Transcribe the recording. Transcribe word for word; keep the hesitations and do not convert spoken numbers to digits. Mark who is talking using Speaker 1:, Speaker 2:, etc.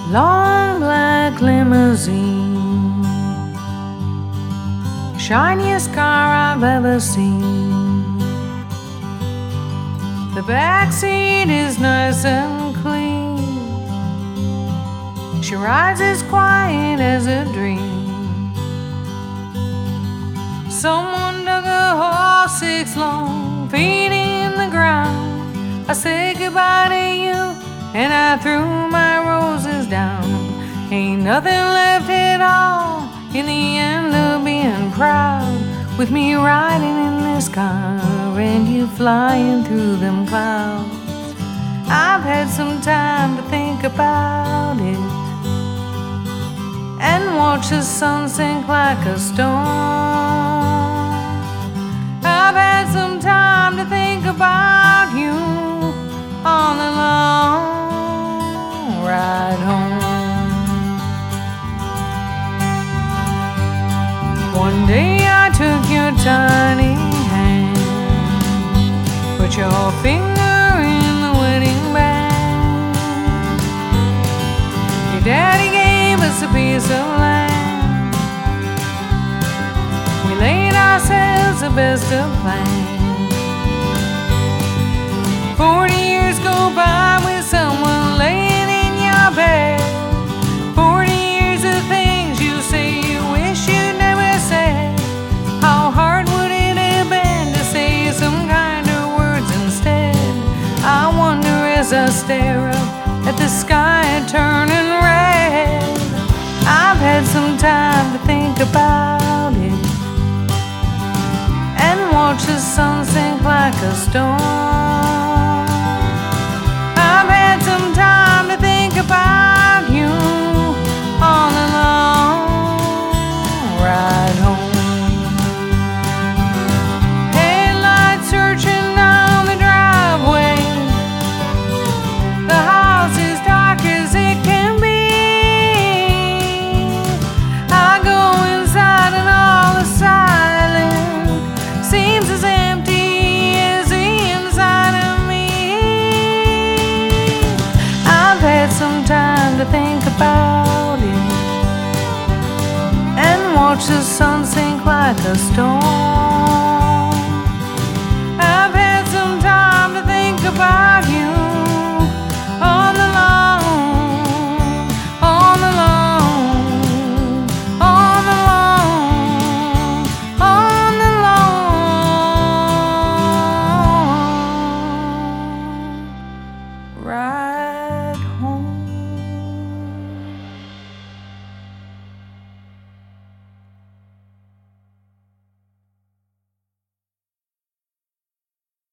Speaker 1: long black limousine, shiniest car I've ever seen. The backseat is nice and clean. She rides as quiet as a dream. Someone dug a hole six long feet in the ground. I said goodbye to you and I threw my roses down. Ain't nothing left at all in the end of being proud, with me riding in this car and you flying through them clouds. I've had some time to think about it and watch the sun sink like a stone. I've had some time to think about you on the long ride home. One day I took your tiny hand, put your finger in the wedding band. Your daddy gave us a piece of land. We laid ourselves the best of plans. Forty years go by with someone laying in your bed. Forty years of things you say you wish you'd never said. How hard would it have been to say some kinder words instead? I wonder as I stare up at the sky turning red. I've had some time to think about it and watch the sun sink like a stone. I've had some time to think about you on the long ride home. Headlights searching down the driveway. The house is dark as it can be. I go inside and all the silence seems as empty as the inside of me. I've had some time to think about it and watch the sun sink like a stone.